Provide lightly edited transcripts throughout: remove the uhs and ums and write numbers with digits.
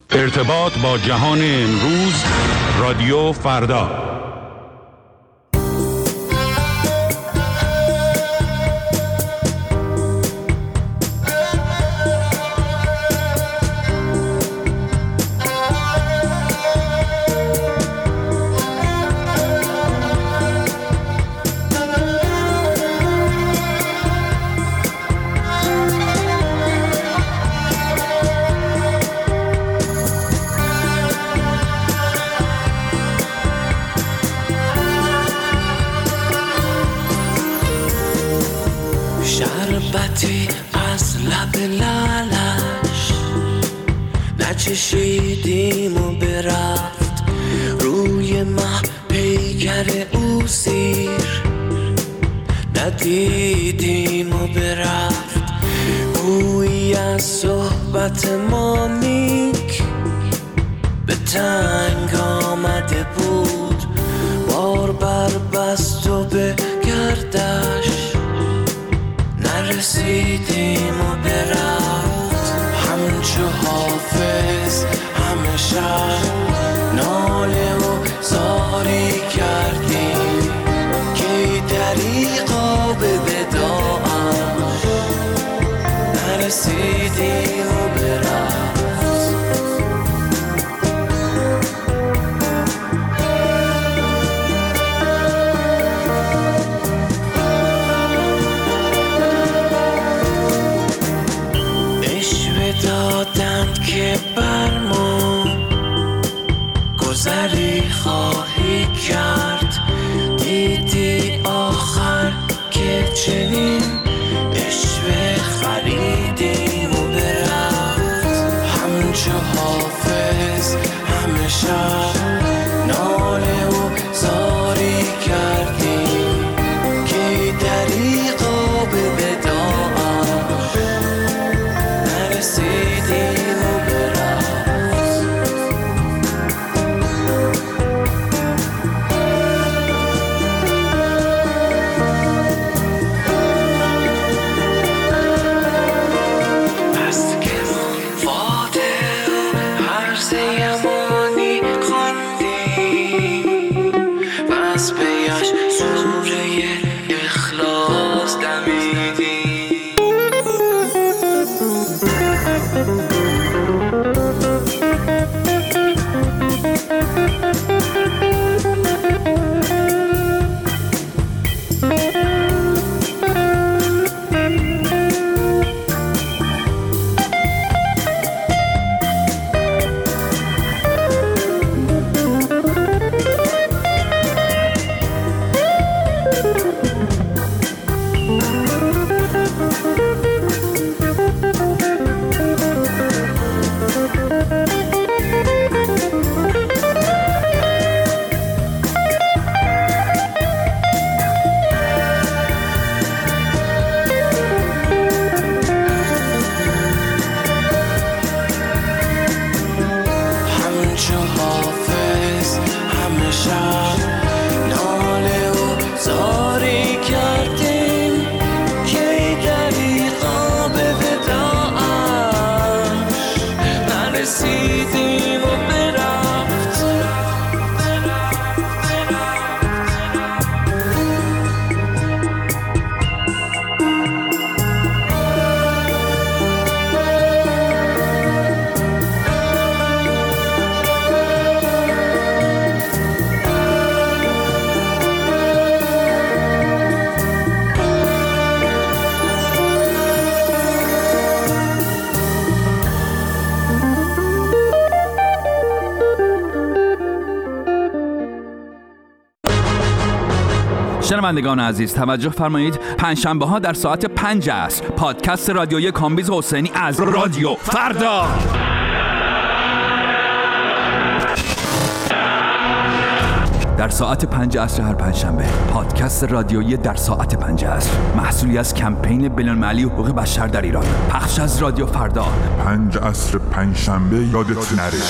ارتباط با جهان امروز، رادیو فردا. شربتی از لب لالش نچشیدیم و برفت روی مه پیکر او سیر ندیدیم و برفت گویی از صحبت ما نیک به تنگ آمده بود بار بر بست و به گردش نرسیدیم و برفت همچو حافظ همه شب ناله و زاری کردیم که دریغا به وداعش نرسیدیم و برفت دادند که بر ما گذری خواهی کرد دیدی آخر که چنین عشوه خریدیم و برفت همچو حافظ همه شب ناله و زاری کردیم که دریغا به وداعش نرسیدیم و برفت بس که ما واده و عرض یمانی خواندیم بس پیش سوره اخلاص دمیدیم شنوندگان عزیز توجه فرمایید، پنجشنبه ها در ساعت 5 عصر پادکست رادیویی کامبیز حسینی از رادیو فردا در ساعت 5 عصر هر پنجشنبه پادکست رادیویی در ساعت 5 عصر محصولی از کمپین بین‌المللی حقوق بشر در ایران پخش از رادیو فردا 5 عصر پنجشنبه یادت نره.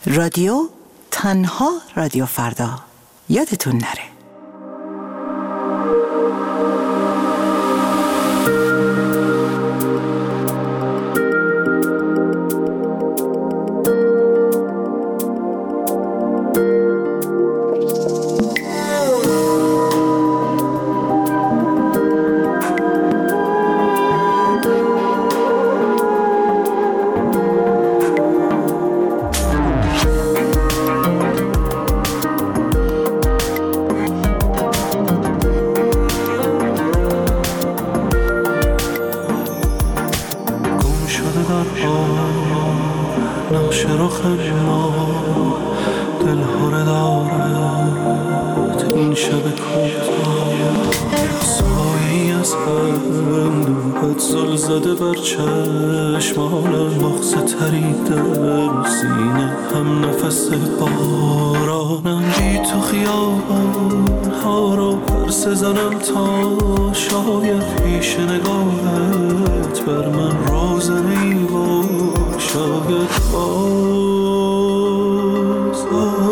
رادیو تنها رادیو فردا یادتون نره. زده بر چشمان مغز تریده سینه هم نفس بارانم بی تو خیابان ها را پرسه زنم تا شاید پیش نگاهت بر من روزنی با شاید باز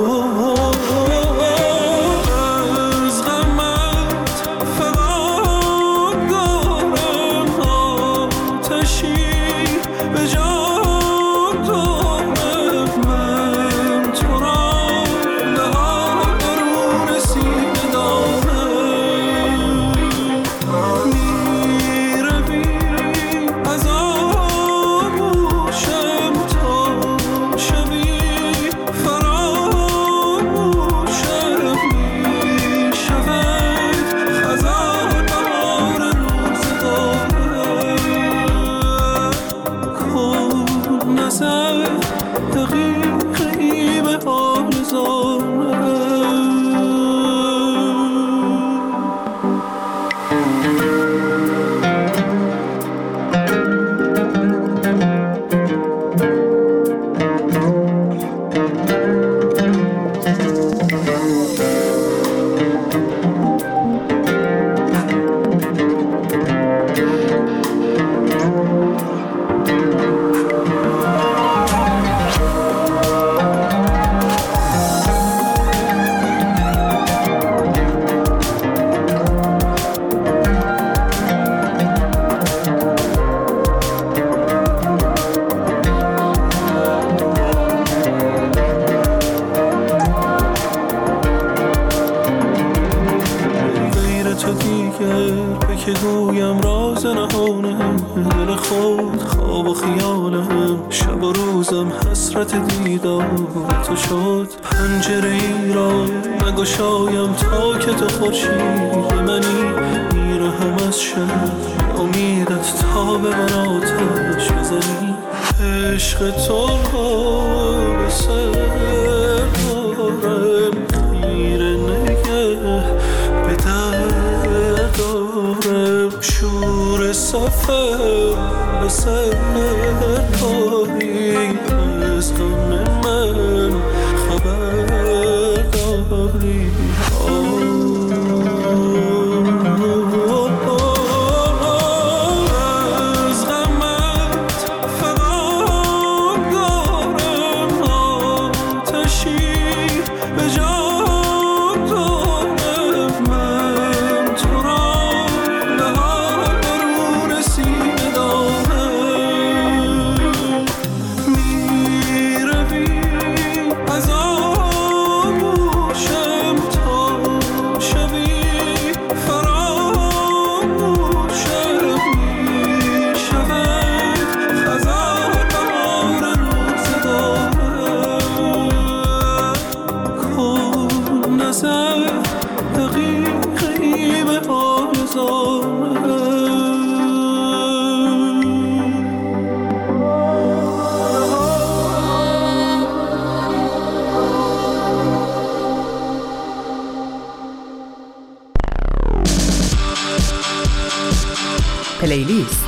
که گویم راز نهانم دل خود خواب و خیالم شب و روزم حسرت دیدار تو شد پنجره ای را نگشایم تا که تو خورشید منی میرهم از شب امیدت تا به من آتش بزنی عشق تو را به سر دارم خیره نگه به در دارم شور سفر به سر داری از غم من خبر داری پلیلیست.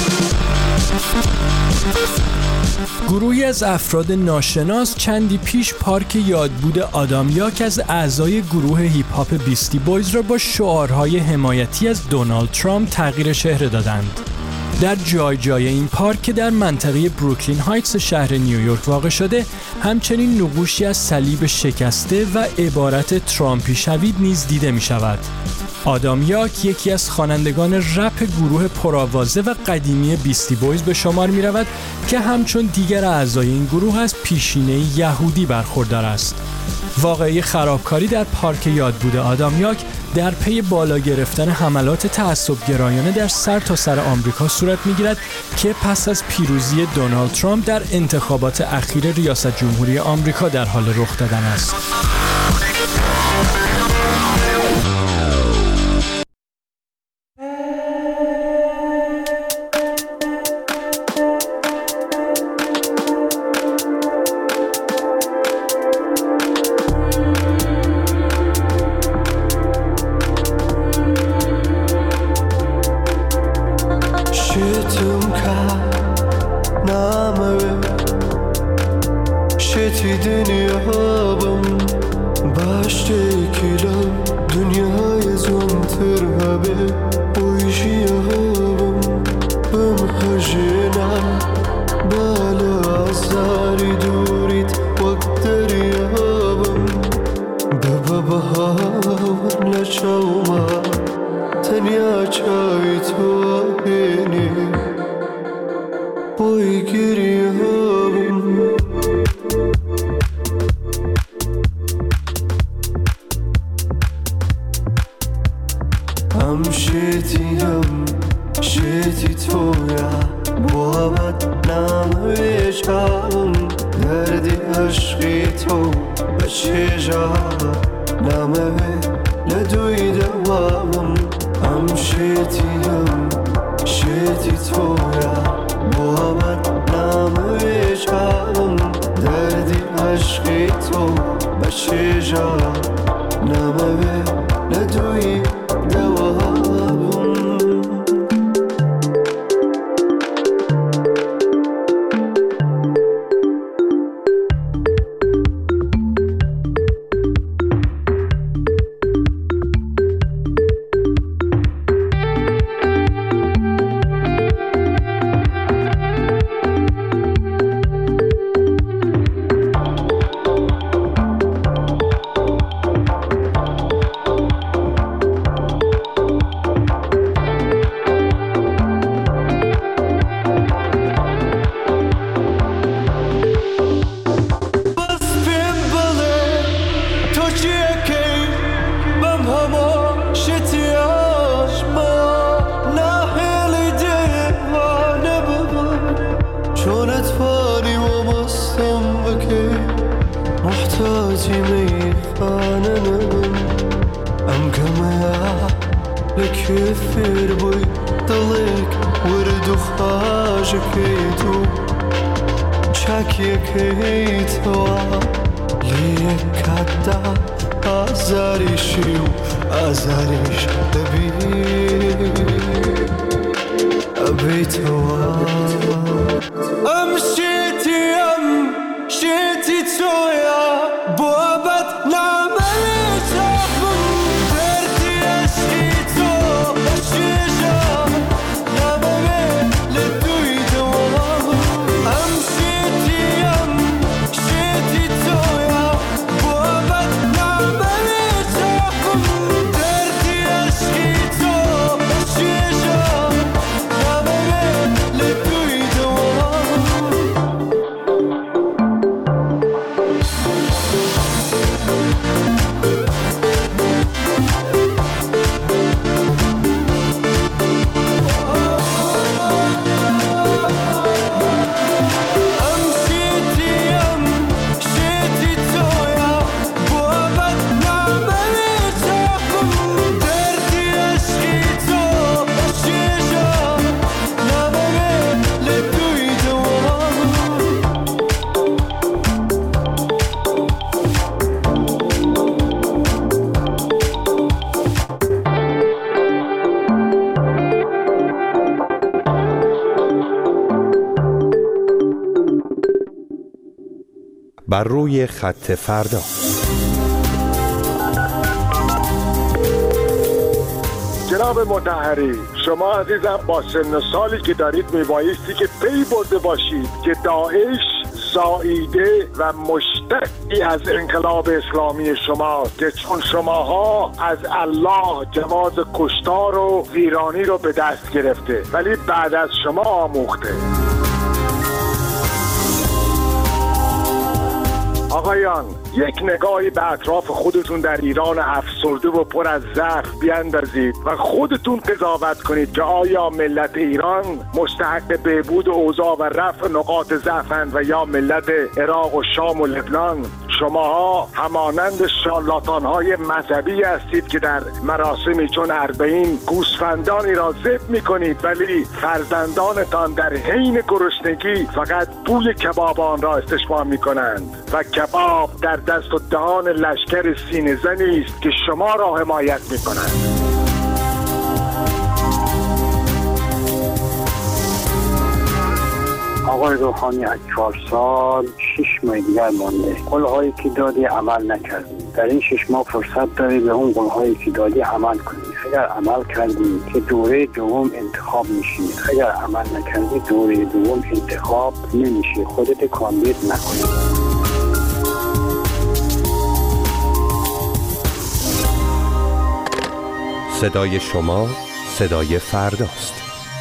گروهی از افراد ناشناس چندی پیش پارک یادبود آدامیاک از اعضای گروه هیپ هاپ بیستی بویز را با شعارهای حمایتی از دونالد ترامپ تغییر شهر دادند. در جای این پارک که در منطقه بروکلین هایتس شهر نیویورک واقع شده، همچنین نقوشی از صلیب شکسته و عبارت ترامپی شوید نیز دیده می شود. آدام یاک یکی از خوانندگان رپ گروه پرآوازه و قدیمی بیستی بویز به شمار می رود که همچون دیگر اعضای این گروه از پیشینه یهودی برخوردار است. واقعه خرابکاری در پارک یادبود آدام یاک در پی بالا گرفتن حملات تعصب‌گرایانه در سرتاسر آمریکا صورت می‌گیرد که پس از پیروزی دونالد ترامپ در انتخابات اخیر ریاست جمهوری آمریکا در حال رخ دادن است. بر روی خط فردا. جناب مطهری، شما عزیزم با سن و سالی که دارید میبایستی که پی برده باشید که داعش زائیده و مشتقی از انقلاب اسلامی شما، که چون شماها از الله جواز کشتار و ویرانی رو به دست گرفته ولی بعد از شما آموخته. آقایان، یک نگاهی به اطراف خودتون در ایران افسرده و پر از ضعف بیاندازید و خودتون قضاوت کنید که آیا ملت ایران مستحق بهبود اوضاع و رفع نقاط ضعفند و یا ملت عراق و شام و لبنان. شماها همانند شارلاتان‌های مذهبی هستید که در مراسمی چون اربعین گوسفندانی را ذبح می‌کنید ولی فرزندانتان در حین گرسنگی فقط بوی کباب آن را استشمام می‌کنند و کباب در دست و دهان لشکر سینه‌زنی است که شما را حمایت می‌کنند. آقای روحانی از 4 سال 6 ماه دیگر مانده. قول‌هایی که دادی عمل نکردی. در این 6 ماه فرصت داری به اون قول‌هایی که دادی عمل کنی. اگر عمل کردی که دوره دوم انتخاب میشی، اگر عمل نکردی دوره دوم انتخاب نمیشی. خودت کاندید نکنی. صدای شما صدای فرداست.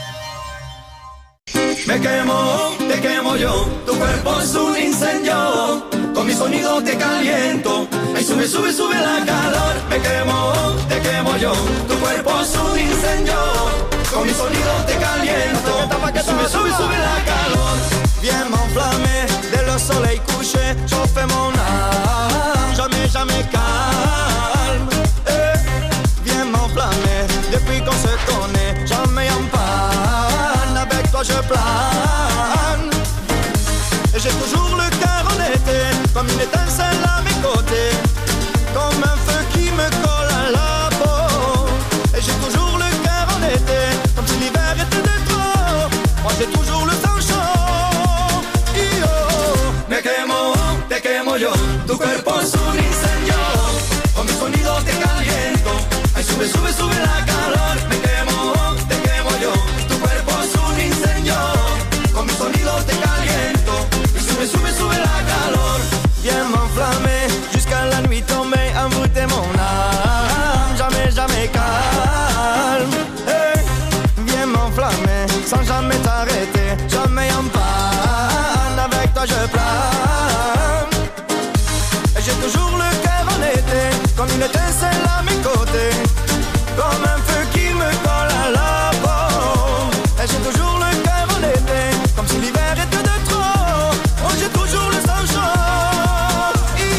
Me quemo, te quemo yo, tu cuerpo es un incendio, con mi sonido te caliento, ay sube, sube, sube la calor. Me quemo, te quemo yo, tu cuerpo es un incendio, con mi sonido te caliento, ay sube, sube, sube la calor. Viens m'enflammer, dès le soleil couché, chauffe mon âme, jamais, jamais calme. Viens m'enflammer, depuis qu'on se connaît, jamais en panne, avec toi je plane. Et j'ai toujours le cœur en été, comme une étincelle à mes côtés, comme un feu qui me colle à la peau. Et j'ai toujours le cœur en été, comme si l'hiver était de trop. Moi j'ai toujours le sang chaud. Me quemo yo, tu cuerpo es un incendio, con mi sonido te caliento. Ay sube, sube, sube la calor. Me quemo yo, tu cuerpo es un incendio, con mi sonido te caliento. Y sube, sube, sube la calor. Viens m'enflammer, jusqu'à la nuit tombée, envoûter mon âme, jamais, jamais calme. Hey, viens m'enflammer, sans jamais t'arrêter, jamais en panne, avec toi je plane. Et j'ai toujours le cœur en été, comme une étincelle à mes côtés, comme un feu qui me colle à la peau. Et j'ai toujours le cœur en été, comme si l'hiver était de trop. Oh, j'ai toujours le sang chaud.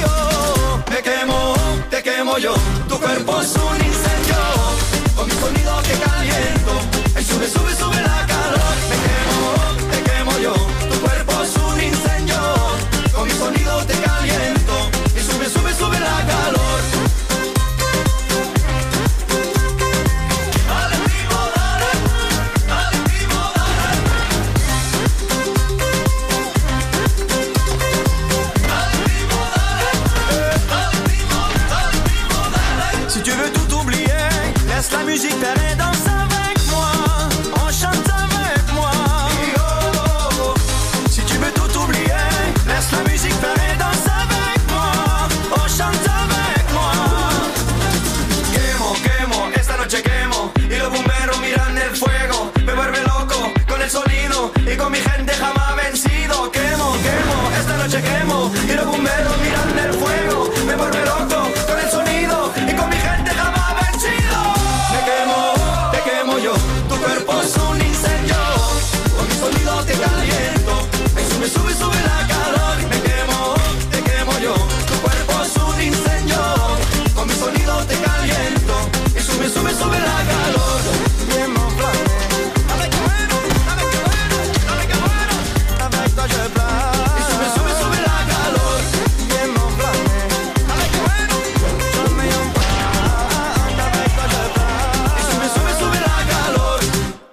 Me quemo yo, tu cuerpo es un incendio, con mi sonido te caliento. Ay sube, sube, sube la calor. Me quemo yo, tu cuerpo es un incendio, con mi sonido te caliento. Y sube, sube, sube la calor. La musique faire et danse avec moi, on chante avec moi. Si tu veux tout oublier, laisse la musique faire et danse avec moi, on chante avec moi. Quemo, quemo, esta noche quemo, y los bomberos miran el fuego. Me vuelve loco con el sonido y con mi gente jamás vencido. Quemo, quemo, esta noche quemo, y los bomberos miran el fuego. Me vuelve loco con el sonido y con mi gente jamás vencido. Te quemo yo, tu cuerpo es un incendio, con mi sonido te caliento. Ay, sube, sube, sube la calor. Me te quemo yo, tu cuerpo es un incendio, con mi sonido te caliento. Y sube, sube, sube la calor. Bien m'enflammer, avec bueno, avec bueno, avec bueno, avec toi je plane. Y sube, sube, sube la calor. Bien m'enflammer, avec bueno, jamais en panne, avec toi je plane. Y sube, sube, sube la calor.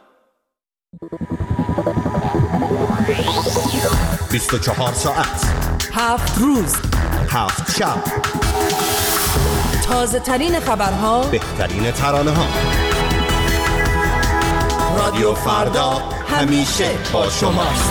24 ساعت 7 روز 7 شب تازه ترین خبرها، بهترین ترانه ها، رادیو فردا همیشه با شماست.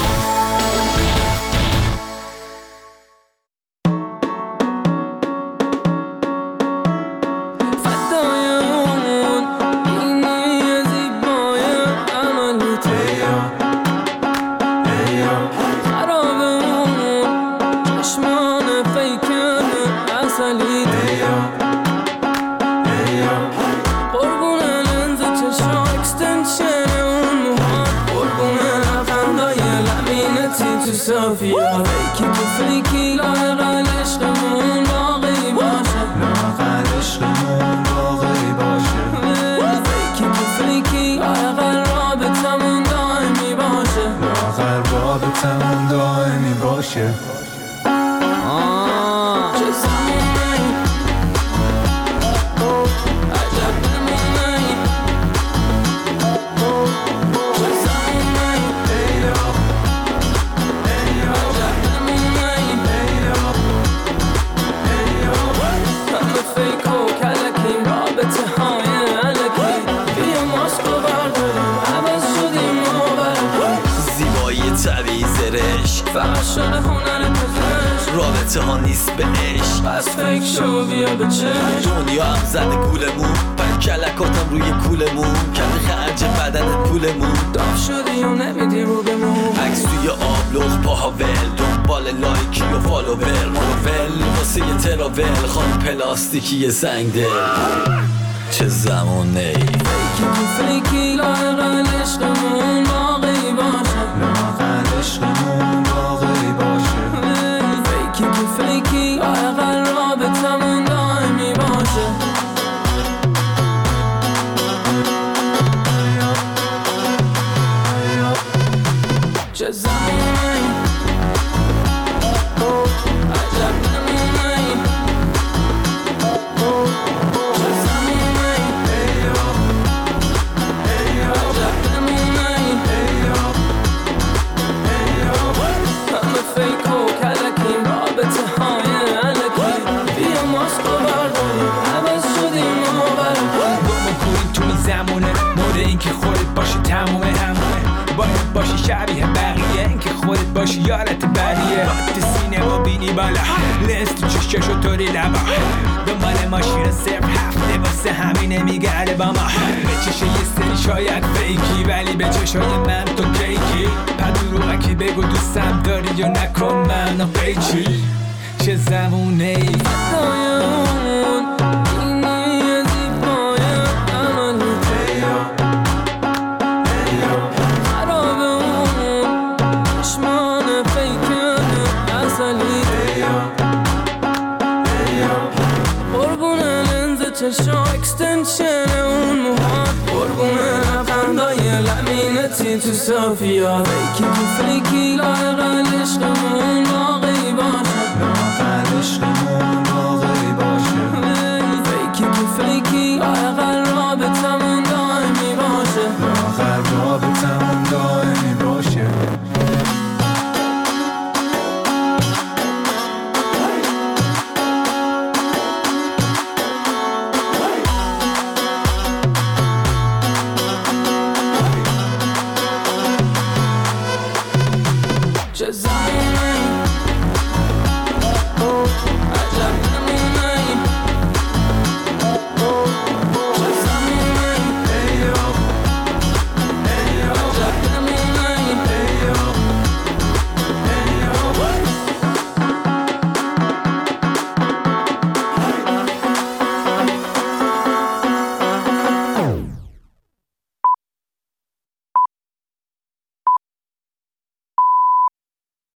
رابطه ها نیست به عشق، پس فکر شو بیا به چشم. دنیا هم زده گولمون، پر کلکاتم روی کولمون، کمی خرج بدنت پولمون، داف شدی و نمیدی رو بمون. عکس توی آبلوخ پاها ول، دنبال لایکی و فالوور، مروول واسه یه تراول، خان پلاستیکی سنگ دل. چه زمونه ای فیکی تو فیکی، لاغل عشقمون باقی باشه، لاغل عشقمون باقی باشه. فیکی تو فیکی، لاغل رابطمون دائمی باشه. چه زمونه ای عجب نمونه ای، چه زمونه ای عجب نمونه ای. همه فیک و کلکیم، رابطه های علکی، بیا ماسک رو برداریم، عوض شدیم و برکن. دومو کنیم تو این زمونه، مورد این که خودت باشی تمومه همونه، باید باشی شبیه بقیه، این که خودت باشی یارت بریه. رات سینه و بینی بالا، لنز تو چششو طوری لبا، دنبال ماشین صرف هفته واسه همینه میگرده با ما. به چشه یه سری شاید فیکی، ولی به چشای من تو کیکی. پدروغکی بگو دوستم داری یا نکن منو قیچی. چه زمونه ای فدایمون اینی زیبای عملی، خرابمون چشمان فیکن اصلی، قربون لنز چشم اکستنشن اون موهات، قربون لبخندای لمینتی تو صافیات. فیکی تو فیکی، لاغل عشقمون باقی باشه، لاغل عشقمون باقی باشه. فیکی تو فیکی، لاغل رابطمون دائمی باشه، لاغل رابطمون دائمی باشه. چه زمونه ای